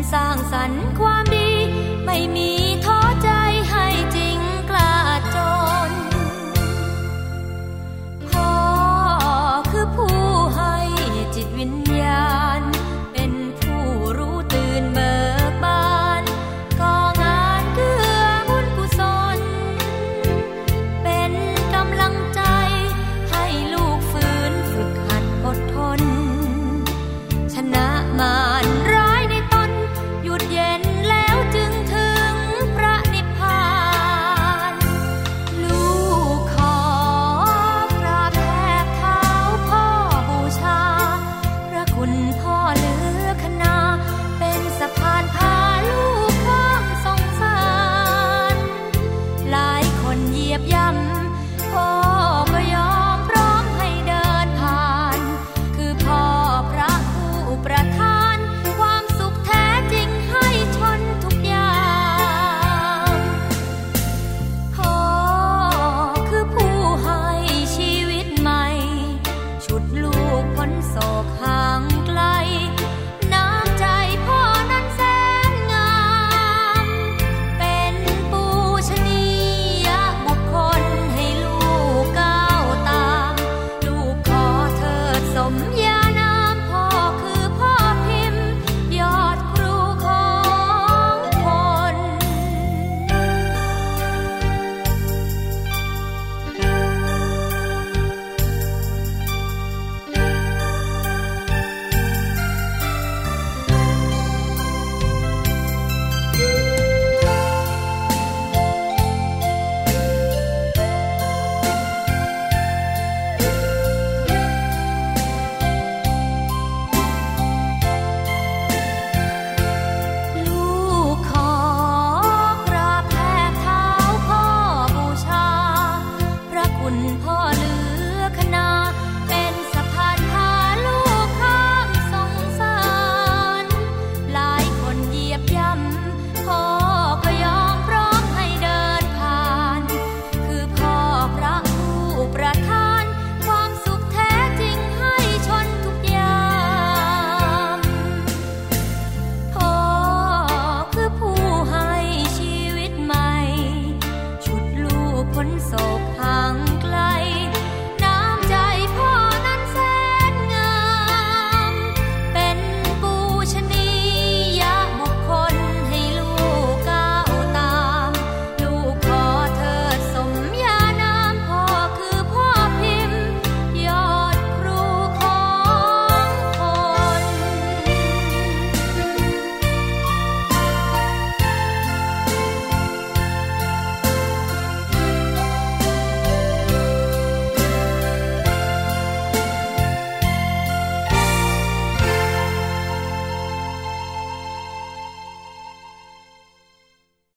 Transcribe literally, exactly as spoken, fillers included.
สร้างสรรค์ความดีไม่มีท้อใจให้จริงกล้าจนพ่อคือผู้ให้จิตวิญญาณเป็นผู้รู้ตื่นเบิกบานก่องานเกื้อบุญกุศลเป็นกำลังใจให้ลูกฝืนฝึกหัดอดทนชนะมารร้ายในตนหยุดเย็นแล้วจึงถึงพระนิพพานลูกขอกราบแทบเท้าพ่อบูชาพระคุณพ่อเหลือขนาเป็นสะพานพาลูกข้ามสงสารหลายคนเหยียบย่ำพ่อก็ยอมพร้อมให้เดินผ่านคือพ่อพระผู้ประทานความสุขแท้จริงให้ชนทุกอย่างพ่อคือผู้ให้ชีวิตใหม่ฉุดลูกพ้นโศกหา